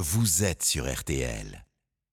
vous êtes sur RTL.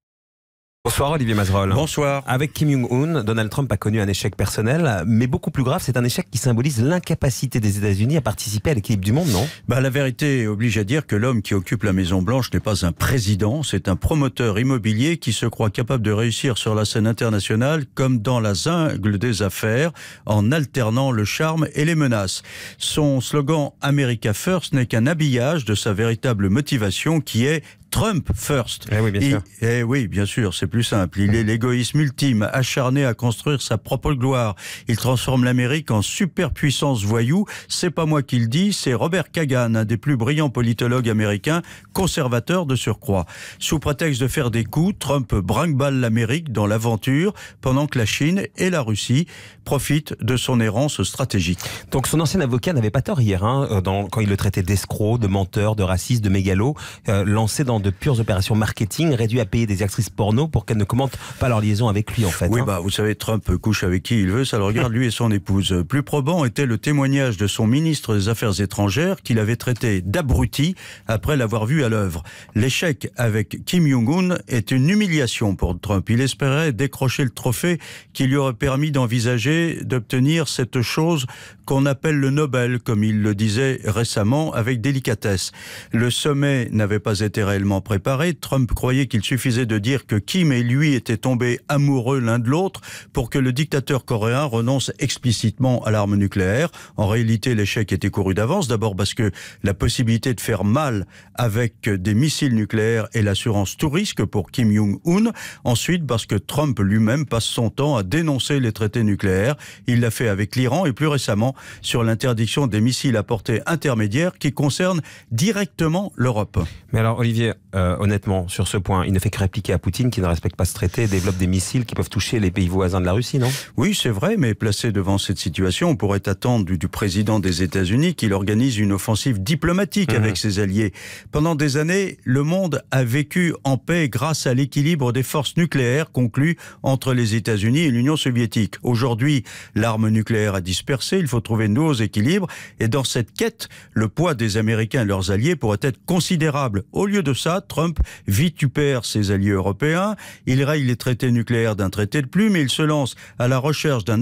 Bonsoir Olivier Mazerolle. Bonsoir. Avec Kim Jong-un, Donald Trump a connu un échec personnel, mais beaucoup plus grave, c'est un échec qui symbolise l'incapacité des États-Unis à participer à l'équilibre du monde, non ? La vérité oblige à dire que l'homme qui occupe la Maison-Blanche n'est pas un président, c'est un promoteur immobilier qui se croit capable de réussir sur la scène internationale comme dans la jungle des affaires, en alternant le charme et les menaces. Son slogan « America First » n'est qu'un habillage de sa véritable motivation qui est Trump first. Oui, bien sûr. Oui, bien sûr, c'est plus simple. Il est l'égoïsme ultime, acharné à construire sa propre gloire. Il transforme l'Amérique en superpuissance voyou. C'est pas moi qui le dis, c'est Robert Kagan, un des plus brillants politologues américains, conservateur de surcroît. Sous prétexte de faire des coups, Trump brinque-balle l'Amérique dans l'aventure, pendant que la Chine et la Russie profitent de son errance stratégique. Donc son ancien avocat n'avait pas tort hier, quand il le traitait d'escroc, de menteur, de raciste, de mégalo, lancé dans de pures opérations marketing, réduit à payer des actrices porno pour qu'elles ne commentent pas leur liaison avec lui en fait. Oui, vous savez, Trump couche avec qui il veut, ça le regarde lui et son épouse. Plus probant était le témoignage de son ministre des Affaires étrangères qu'il avait traité d'abruti après l'avoir vu à l'œuvre. L'échec avec Kim Jong-un est une humiliation pour Trump. Il espérait décrocher le trophée qui lui aurait permis d'envisager d'obtenir cette chose qu'on appelle le Nobel, comme il le disait récemment avec délicatesse. Le sommet n'avait pas été réellement préparé. Trump croyait qu'il suffisait de dire que Kim et lui étaient tombés amoureux l'un de l'autre pour que le dictateur coréen renonce explicitement à l'arme nucléaire. En réalité, l'échec était couru d'avance. D'abord parce que la possibilité de faire mal avec des missiles nucléaires est l'assurance tout risque pour Kim Jong-un. Ensuite, parce que Trump lui-même passe son temps à dénoncer les traités nucléaires. Il l'a fait avec l'Iran et plus récemment sur l'interdiction des missiles à portée intermédiaire qui concernent directement l'Europe. Mais alors Olivier, honnêtement, sur ce point, il ne fait que répliquer à Poutine qui ne respecte pas ce traité et développe des missiles qui peuvent toucher les pays voisins de la Russie, non ? Oui, c'est vrai, mais placé devant cette situation, on pourrait attendre du président des États-Unis qu'il organise une offensive diplomatique avec ses alliés. Pendant des années, le monde a vécu en paix grâce à l'équilibre des forces nucléaires conclu entre les États-Unis et l'Union soviétique. Aujourd'hui, l'arme nucléaire a dispersé, il faut trouver de nouveaux équilibres, et dans cette quête, le poids des Américains et leurs alliés pourrait être considérable. Au lieu de ça, Trump vitupère ses alliés européens, il raye les traités nucléaires d'un traité de plus, mais il se lance à la recherche d'un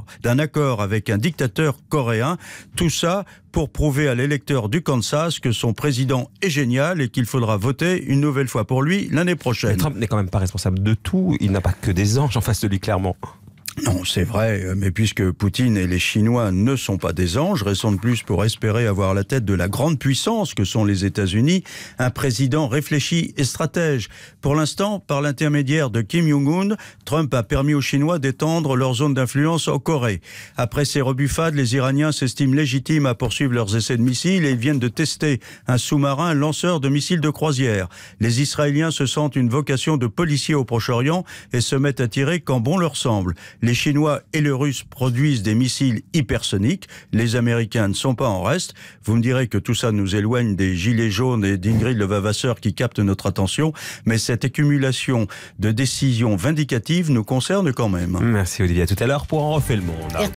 accord avec un dictateur coréen. Tout ça pour prouver à l'électeur du Kansas que son président est génial et qu'il faudra voter une nouvelle fois pour lui l'année prochaine. Mais Trump n'est quand même pas responsable de tout, il n'a pas que des anges en face de lui, clairement. Non, c'est vrai, mais puisque Poutine et les Chinois ne sont pas des anges, raison de plus pour espérer avoir à la tête de la grande puissance que sont les États-Unis, un président réfléchi et stratège. Pour l'instant, par l'intermédiaire de Kim Jong-un, Trump a permis aux Chinois d'étendre leur zone d'influence en Corée. Après ces rebuffades, les Iraniens s'estiment légitimes à poursuivre leurs essais de missiles et ils viennent de tester un sous-marin lanceur de missiles de croisière. Les Israéliens se sentent une vocation de policiers au Proche-Orient et se mettent à tirer quand bon leur semble. Les Chinois et les Russes produisent des missiles hypersoniques. Les Américains ne sont pas en reste. Vous me direz que tout ça nous éloigne des gilets jaunes et d'Ingrid Levavasseur qui captent notre attention. Mais cette accumulation de décisions vindicatives nous concerne quand même. Merci Olivier. À tout à l'heure pour En refait le monde.